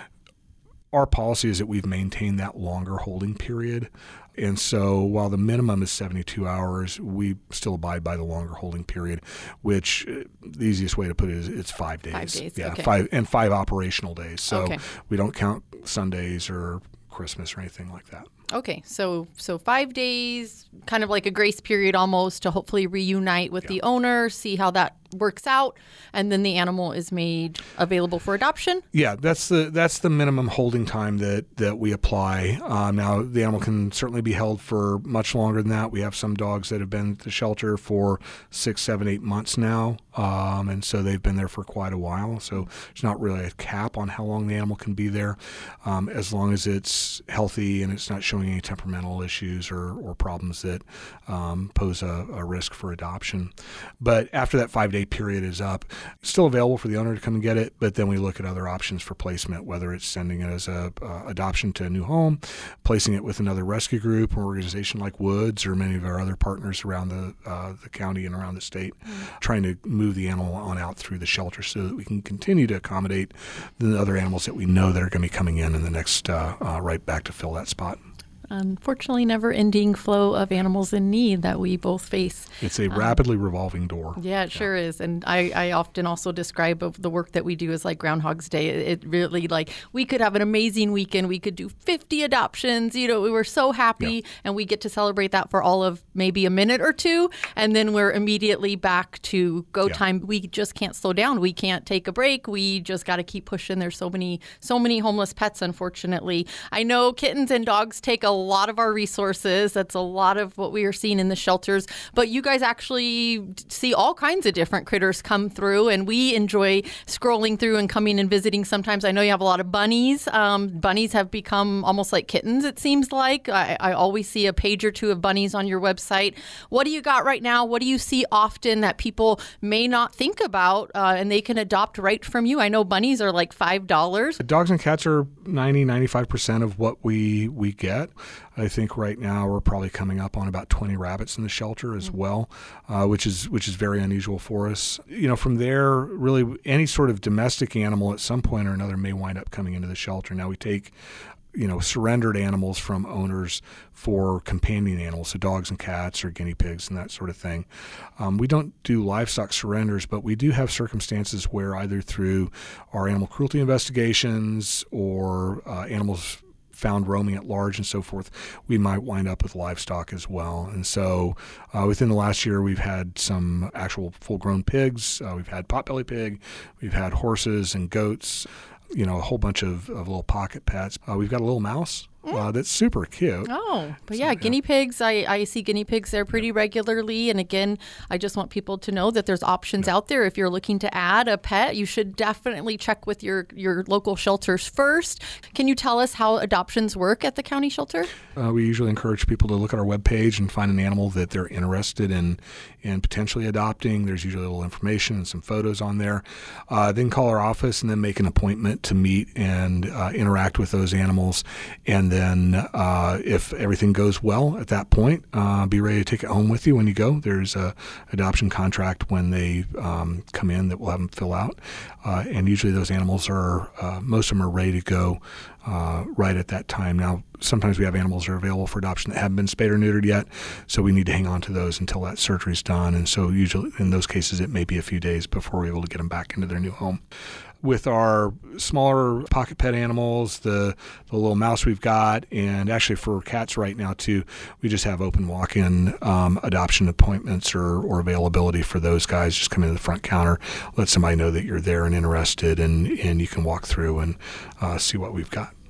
Our policy is that we've maintained that longer holding period. And so while the minimum is seventy-two hours, we still abide by the longer holding period, which uh, the easiest way to put it is it's five days. Five days, yeah, okay. five and five operational days. So Okay. we don't count Sundays or Christmas or anything like that. Okay, so so five days, kind of like a grace period almost to hopefully reunite with Yeah. the owner, see how that works out, and then the animal is made available for adoption. Yeah, that's the that's the minimum holding time that, that we apply. Uh, now, the animal can certainly be held for much longer than that. We have some dogs that have been at the shelter for six, seven, eight months now, um, and so they've been there for quite a while. So there's not really a cap on how long the animal can be there, um, as long as it's healthy and it's not showing any temperamental issues or, or problems that um, pose a, a risk for adoption. But after that five-day period is up, it's still available for the owner to come and get it, but then we look at other options for placement, whether it's sending it as a uh, adoption to a new home, placing it with another rescue group or organization like Woods or many of our other partners around the uh, the county and around the state, mm. trying to move the animal on out through the shelter so that we can continue to accommodate the other animals that we know that are going to be coming in in the next uh, uh, right back to fill that spot. Unfortunately, never-ending flow of animals in need that we both face. It's a rapidly um, revolving door. Yeah, it yeah. sure is. And I, I often also describe of the work that we do as like Groundhog's Day. It, it really, like, we could have an amazing weekend. We could do fifty adoptions. You know, we were so happy, yeah. and we get to celebrate that for all of maybe a minute or two, and then we're immediately back to go yeah. time. We just can't slow down. We can't take a break. We just got to keep pushing. There's so many, so many homeless pets, unfortunately. I know kittens and dogs take a A lot of our resources. That's a lot of what we are seeing in the shelters. But you guys actually see all kinds of different critters come through, and we enjoy scrolling through and coming and visiting sometimes. I know you have a lot of bunnies. Um, bunnies have become almost like kittens, it seems like. I, I always see a page or two of bunnies on your website. What do you got right now? What do you see often that people may not think about uh, and they can adopt right from you? I know bunnies are like five dollars. Dogs and cats are ninety, ninety-five percent of what we, we get. I think right now we're probably coming up on about twenty rabbits in the shelter as well, uh, which is which is very unusual for us. You know, from there, really any sort of domestic animal at some point or another may wind up coming into the shelter. Now we take, you know, surrendered animals from owners for companion animals, so dogs and cats or guinea pigs and that sort of thing. Um, we don't do livestock surrenders, but we do have circumstances where either through our animal cruelty investigations or uh, animals found roaming at large and so forth, we might wind up with livestock as well. And so uh, within the last year, we've had some actual full-grown pigs. Uh, we've had potbelly pig. We've had horses and goats, you know, a whole bunch of, of little pocket pets. Uh, we've got a little mouse. Uh, that's super cute. Oh, but yeah, So, guinea pigs. I, I see guinea pigs there pretty regularly. And again, I just want people to know that there's options out there. If you're looking to add a pet, you should definitely check with your, your local shelters first. Can you tell us how adoptions work at the county shelter? Uh, we usually encourage people to look at our webpage and find an animal that they're interested in in potentially adopting. There's usually a little information and some photos on there. Uh, then call our office and then make an appointment to meet and uh, interact with those animals. And then uh, if everything goes well at that point, uh, be ready to take it home with you when you go. There's a adoption contract when they um, come in that we'll have them fill out. Uh, and usually those animals are, uh, most of them are ready to go uh, right at that time. Now, sometimes we have animals that are available for adoption that haven't been spayed or neutered yet, so we need to hang on to those until that surgery is done. And so usually in those cases, it may be a few days before we're able to get them back into their new home. With our smaller pocket pet animals, the, the little mouse we've got, and actually for cats right now too, we just have open walk-in um, adoption appointments or, or availability for those guys. Just come into the front counter, let somebody know that you're there and interested, and, and you can walk through and uh, see what we've got.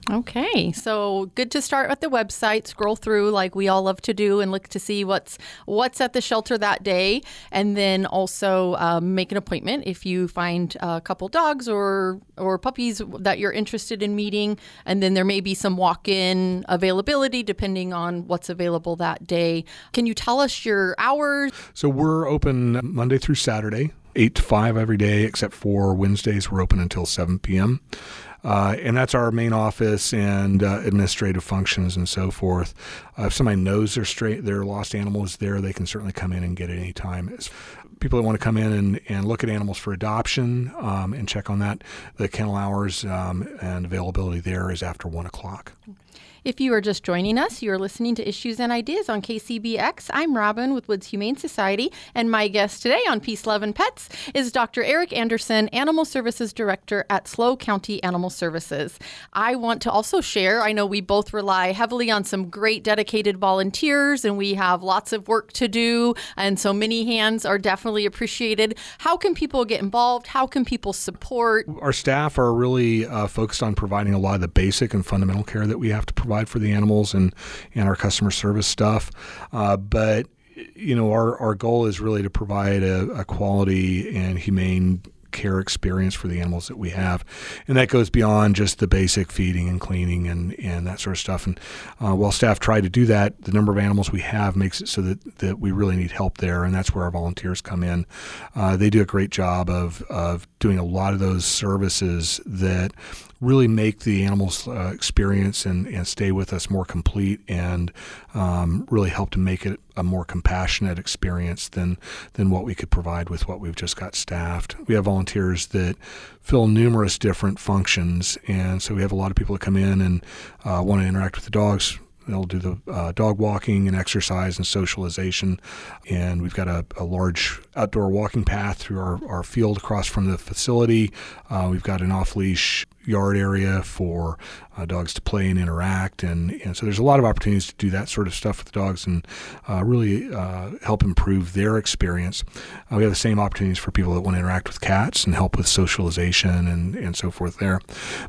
Okay, so good to start at the website, scroll through like we all love to do and look to see what's what's at the shelter that day, and then also um, make an appointment if you find a couple dogs or or puppies that you're interested in meeting, and then there may be some walk-in availability depending on what's available that day. Can you tell us your hours? So we're open Monday through Saturday, eight to five every day, except for Wednesdays we're open until seven p.m. Uh, and that's our main office and uh, administrative functions and so forth. Uh, if somebody knows their straight, their lost animal is there, they can certainly come in and get it any time. People that want to come in and, and look at animals for adoption um, and check on that, the kennel hours um, and availability there is after one o'clock. If you are just joining us, you're listening to Issues and Ideas on K C B X. I'm Robin with Woods Humane Society, and my guest today on Peace, Love, and Pets is Doctor Eric Anderson, Animal Services Director at SLO County Animal Services. I want to also share, I know we both rely heavily on some great dedicated volunteers, and we have lots of work to do, and so many hands are definitely appreciated. How can people get involved? How can people support? Our staff are really uh, focused on providing a lot of the basic and fundamental care that we have to provide for the animals and, and our customer service stuff. Uh, but, you know, our, our goal is really to provide a, a quality and humane care experience for the animals that we have. And that goes beyond just the basic feeding and cleaning and, and that sort of stuff. And uh, while staff try to do that, the number of animals we have makes it so that, that we really need help there. And that's where our volunteers come in. Uh, they do a great job of, of doing a lot of those services that really make the animals uh, experience and, and stay with us more complete and um, really help to make it a more compassionate experience than than what we could provide with what we've just got staffed. We have volunteers that fill numerous different functions, and so we have a lot of people that come in and uh, want to interact with the dogs. They'll do the uh, dog walking and exercise and socialization. And we've got a, a large outdoor walking path through our, our field across from the facility. Uh, we've got an off-leash yard area for uh, dogs to play and interact. And, and so there's a lot of opportunities to do that sort of stuff with the dogs and uh, really uh, help improve their experience. Uh, we have the same opportunities for people that want to interact with cats and help with socialization and, and so forth there.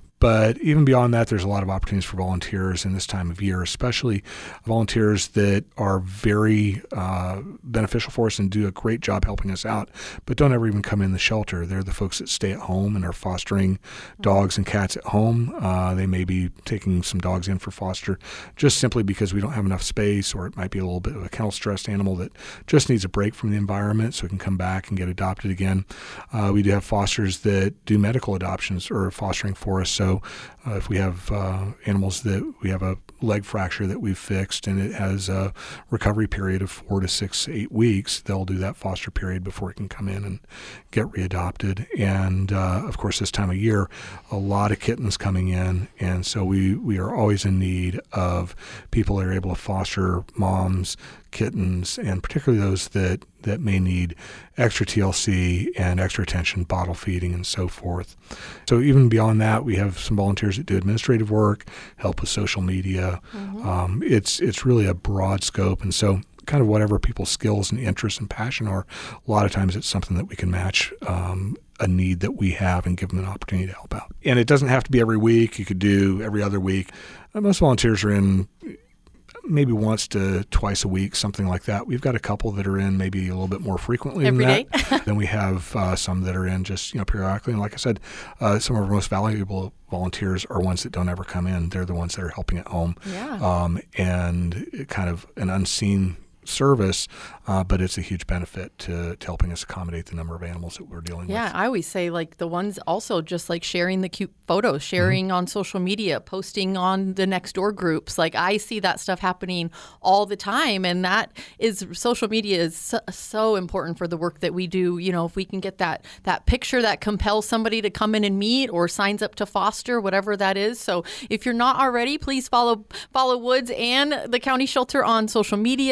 But even beyond that, there's a lot of opportunities for volunteers in this time of year, especially volunteers that are very uh, beneficial for us and do a great job helping us out, but don't ever even come in the shelter. They're the folks that stay at home and are fostering dogs and cats at home. Uh, they may be taking some dogs in for foster just simply because we don't have enough space, or it might be a little bit of a kennel-stressed animal that just needs a break from the environment so it can come back and get adopted again. Uh, we do have fosters that do medical adoptions or fostering for us. So So uh, if we have uh, animals that we have a leg fracture that we've fixed and it has a recovery period of four to six, eight weeks, they'll do that foster period before it can come in and get readopted. And uh, of course, this time of year, a lot of kittens coming in. And so we, we are always in need of people that are able to foster moms, kittens, and particularly those that, that may need extra T L C and extra attention, bottle feeding, and so forth. So even beyond that, we have some volunteers that do administrative work, help with social media. Mm-hmm. Um, it's it's really a broad scope, and so kind of whatever people's skills and interests and passion are, a lot of times it's something that we can match um, a need that we have and give them an opportunity to help out. And it doesn't have to be every week. You could do every other week. Uh, most volunteers are in maybe once to twice a week, something like that. We've got a couple that are in maybe a little bit more frequently Every than day. that. Then we have uh, some that are in just, you know, periodically. And like I said, uh, some of our most valuable volunteers are ones that don't ever come in. They're the ones that are helping at home. Yeah. Um, and kind of an unseen service, uh, but it's a huge benefit to, to helping us accommodate the number of animals that we're dealing Yeah, with. I always say like the ones also just like sharing the cute photos, sharing mm-hmm. on social media, posting on the next door groups. Like I see that stuff happening all the time. And that is, social media is so, so important for the work that we do. You know, if we can get that that picture that compels somebody to come in and meet or signs up to foster, whatever that is. So if you're not already, please follow follow Woods and the county shelter on social media, share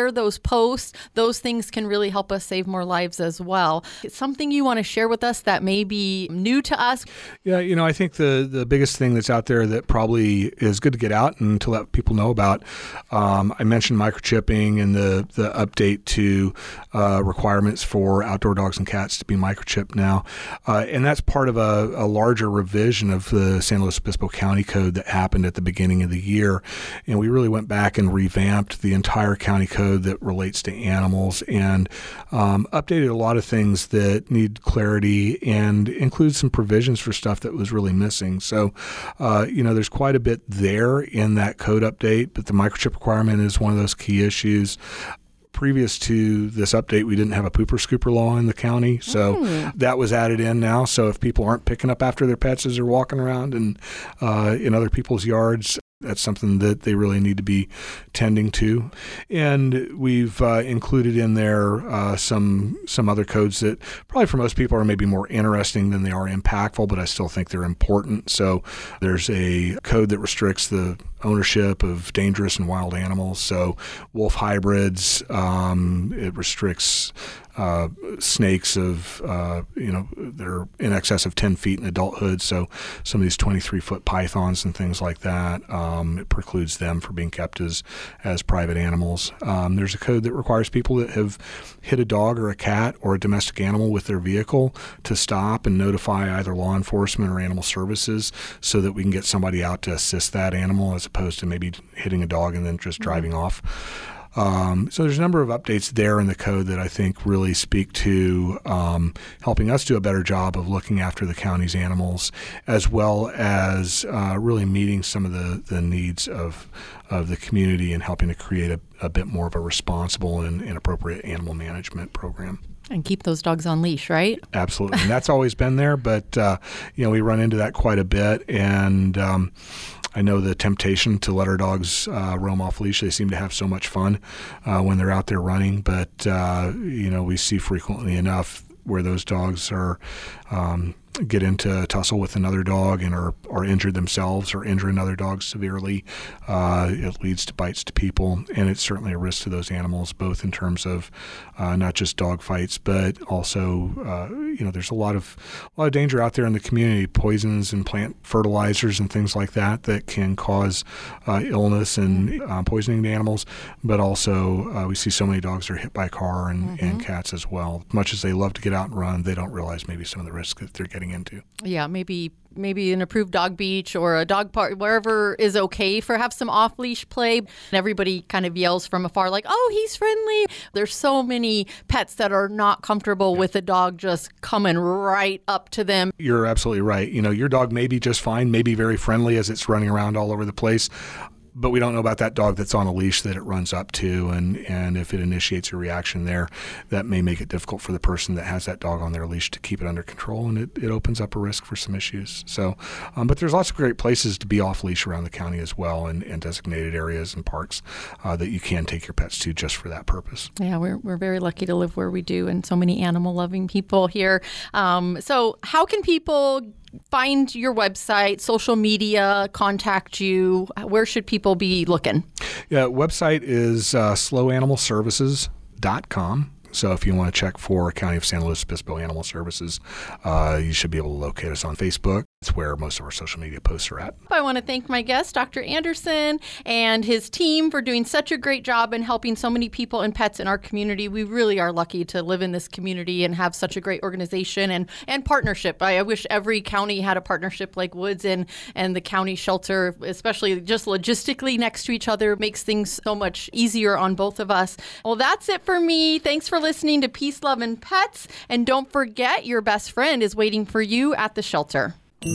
share those posts. Those things can really help us save more lives as well. It's something you want to share with us that may be new to us? Yeah, you know, I think the, the biggest thing that's out there that probably is good to get out and to let people know about, um, I mentioned microchipping and the, the update to uh, requirements for outdoor dogs and cats to be microchipped now. Uh, and that's part of a, a larger revision of the San Luis Obispo County Code that happened at the beginning of the year. And we really went back and revamped the entire county code that relates to animals and um, updated a lot of things that need clarity and includes some provisions for stuff that was really missing. So, uh, you know, there's quite a bit there in that code update, but the microchip requirement is one of those key issues. Previous to this update, we didn't have a pooper scooper law in the county, so mm. that was added in now. So if people aren't picking up after their pets as they're walking around and uh, in other people's yards, that's something that they really need to be tending to. And we've uh, included in there uh, some some other codes that probably for most people are maybe more interesting than they are impactful, but I still think they're important. So there's a code that restricts the ownership of dangerous and wild animals. So wolf hybrids, um, it restricts Uh, snakes of, uh, you know, they're in excess of ten feet in adulthood. So some of these twenty-three foot pythons and things like that, um, it precludes them from being kept as, as private animals. Um, there's a code that requires people that have hit a dog or a cat or a domestic animal with their vehicle to stop and notify either law enforcement or animal services so that we can get somebody out to assist that animal as opposed to maybe hitting a dog and then just driving mm-hmm. off. Um, so there's a number of updates there in the code that I think really speak to um, helping us do a better job of looking after the county's animals, as well as uh, really meeting some of the, the needs of of the community and helping to create a, a bit more of a responsible and, and appropriate animal management program. And keep those dogs on leash, right? Absolutely. And that's always been there, but uh, you know, we run into that quite a bit. And um, I know the temptation to let our dogs uh, roam off leash. They seem to have so much fun uh, when they're out there running. But, uh, you know, we see frequently enough where those dogs are um, get into a tussle with another dog and are, are injured themselves or injure another dog severely. Uh, it leads to bites to people, and it's certainly a risk to those animals, both in terms of uh, not just dog fights, but also, uh, you know, there's a lot of a lot of danger out there in the community, poisons and plant fertilizers and things like that that can cause uh, illness and uh, poisoning to animals. But also, uh, we see so many dogs are hit by a car and, mm-hmm. and cats as well. Much as they love to get out and run, they don't realize maybe some of the risks that they're getting into. Yeah, maybe maybe an approved dog beach or a dog park, wherever is okay for have some off-leash play. And everybody kind of yells from afar like, oh, he's friendly. There's so many pets that are not comfortable yeah. with a dog just coming right up to them. You're absolutely right. You know, your dog may be just fine, may be very friendly as it's running around all over the place. But we don't know about that dog that's on a leash that it runs up to, and, and if it initiates a reaction there, that may make it difficult for the person that has that dog on their leash to keep it under control, and it, it opens up a risk for some issues. So, um, but there's lots of great places to be off leash around the county as well, and, and designated areas and parks uh, that you can take your pets to just for that purpose. Yeah, we're we're very lucky to live where we do, and so many animal-loving people here. Um, so, how can people find your website, social media, contact you? Where should people be looking? Yeah, website is uh, slow animal services dot com. So if you want to check for County of San Luis Obispo Animal Services, uh, you should be able to locate us on Facebook. It's where most of our social media posts are at. I want to thank my guest, Doctor Anderson, and his team for doing such a great job in helping so many people and pets in our community. We really are lucky to live in this community and have such a great organization and, and partnership. I, I wish every county had a partnership like Woods and, and the county shelter, especially just logistically next to each other, makes things so much easier on both of us. Well, that's it for me. Thanks for listening to Peace, Love, and Pets. And don't forget, your best friend is waiting for you at the shelter.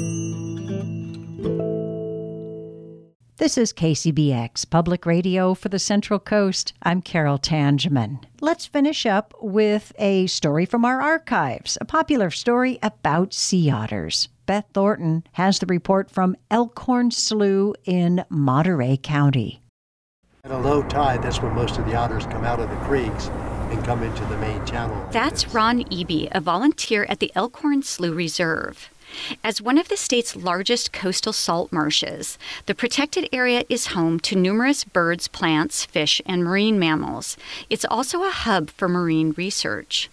This is K C B X, Public Radio for the Central Coast. I'm Carol Tangeman. Let's finish up with a story from our archives, a popular story about sea otters. Beth Thornton has the report from Elkhorn Slough in Monterey County. At a low tide, that's when most of the otters come out of the creeks and come into the main channel. That's Ron Eby, a volunteer at the Elkhorn Slough Reserve. As one of the state's largest coastal salt marshes, the protected area is home to numerous birds, plants, fish, and marine mammals. It's also a hub for marine research.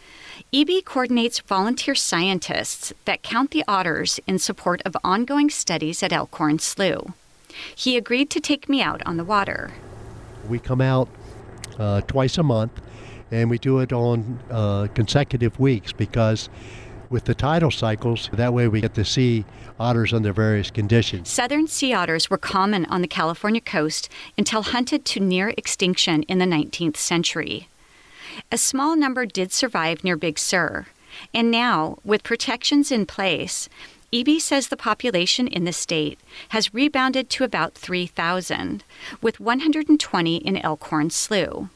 E B coordinates volunteer scientists that count the otters in support of ongoing studies at Elkhorn Slough. He agreed to take me out on the water. We come out uh, twice a month, and we do it on uh, consecutive weeks because with the tidal cycles, that way we get to see otters under various conditions. Southern sea otters were common on the California coast until hunted to near extinction in the nineteenth century. A small number did survive near Big Sur, and now, with protections in place, E B says the population in the state has rebounded to about three thousand, with one hundred twenty in Elkhorn Slough.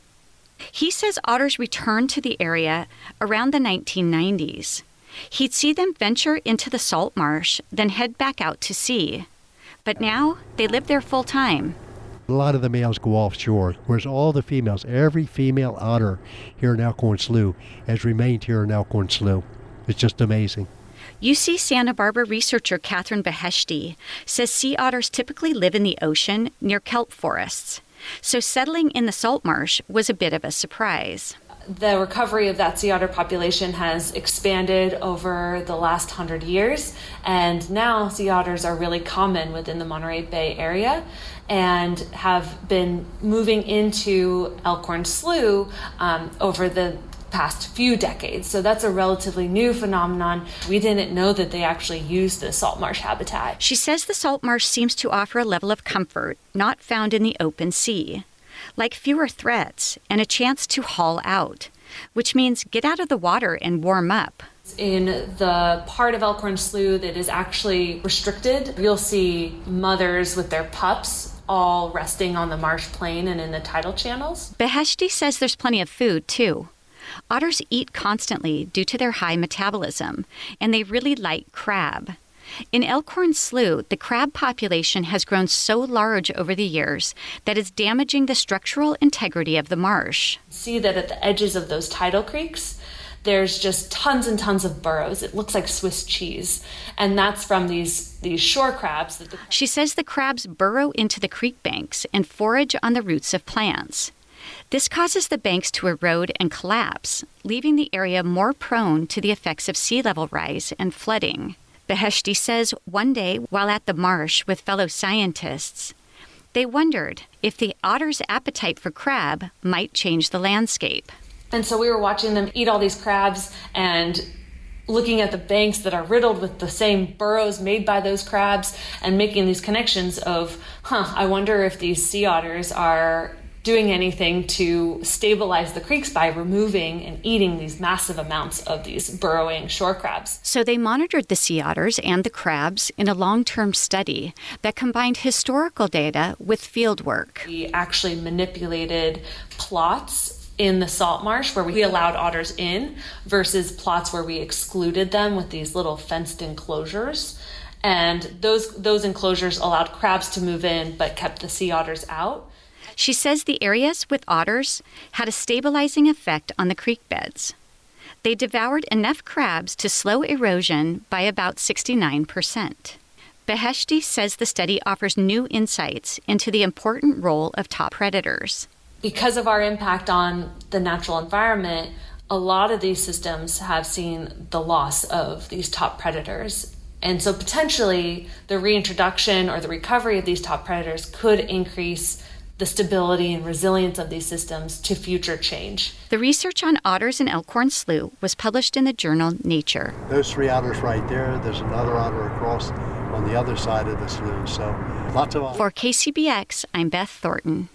He says otters returned to the area around the nineteen nineties. He'd see them venture into the salt marsh, then head back out to sea. But now, they live there full time. A lot of the males go offshore, whereas all the females, every female otter here in Elkhorn Slough has remained here in Elkhorn Slough. It's just amazing. U C Santa Barbara researcher Catherine Beheshti says sea otters typically live in the ocean near kelp forests, so settling in the salt marsh was a bit of a surprise. The recovery of that sea otter population has expanded over the last hundred years, and now sea otters are really common within the Monterey Bay area and have been moving into Elkhorn Slough um, over the past few decades. So that's a relatively new phenomenon. We didn't know that they actually used the salt marsh habitat. She says the salt marsh seems to offer a level of comfort not found in the open sea, like fewer threats and a chance to haul out, which means get out of the water and warm up. In the part of Elkhorn Slough that is actually restricted, you'll see mothers with their pups all resting on the marsh plain and in the tidal channels. Beheshti says there's plenty of food, too. Otters eat constantly due to their high metabolism, and they really like crab. In Elkhorn Slough, the crab population has grown so large over the years that it's damaging the structural integrity of the marsh. See that at the edges of those tidal creeks, there's just tons and tons of burrows. It looks like Swiss cheese. And that's from these, these shore crabs. That the... She says the crabs burrow into the creek banks and forage on the roots of plants. This causes the banks to erode and collapse, leaving the area more prone to the effects of sea level rise and flooding. Beheshti says one day, while at the marsh with fellow scientists, they wondered if the otter's appetite for crab might change the landscape. And so we were watching them eat all these crabs and looking at the banks that are riddled with the same burrows made by those crabs and making these connections of, huh, I wonder if these sea otters are doing anything to stabilize the creeks by removing and eating these massive amounts of these burrowing shore crabs. So they monitored the sea otters and the crabs in a long-term study that combined historical data with field work. We actually manipulated plots in the salt marsh where we allowed otters in versus plots where we excluded them with these little fenced enclosures. And those those enclosures allowed crabs to move in but kept the sea otters out. She says the areas with otters had a stabilizing effect on the creek beds. They devoured enough crabs to slow erosion by about sixty-nine percent. Beheshti says the study offers new insights into the important role of top predators. Because of our impact on the natural environment, a lot of these systems have seen the loss of these top predators. And so potentially the reintroduction or the recovery of these top predators could increase the stability and resilience of these systems to future change. The research on otters in Elkhorn Slough was published in the journal Nature. Those three otters right there, there's another otter across on the other side of the slough, so lots of otters. For K C B X, I'm Beth Thornton.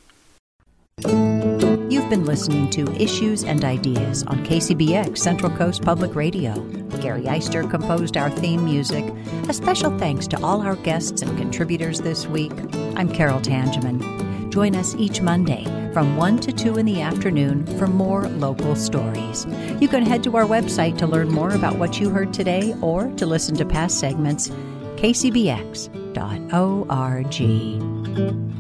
You've been listening to Issues and Ideas on K C B X Central Coast Public Radio. Gary Eister composed our theme music. A special thanks to all our guests and contributors this week. I'm Carol Tangeman. Join us each Monday from one to two in the afternoon for more local stories. You can head to our website to learn more about what you heard today or to listen to past segments, k c b x dot org.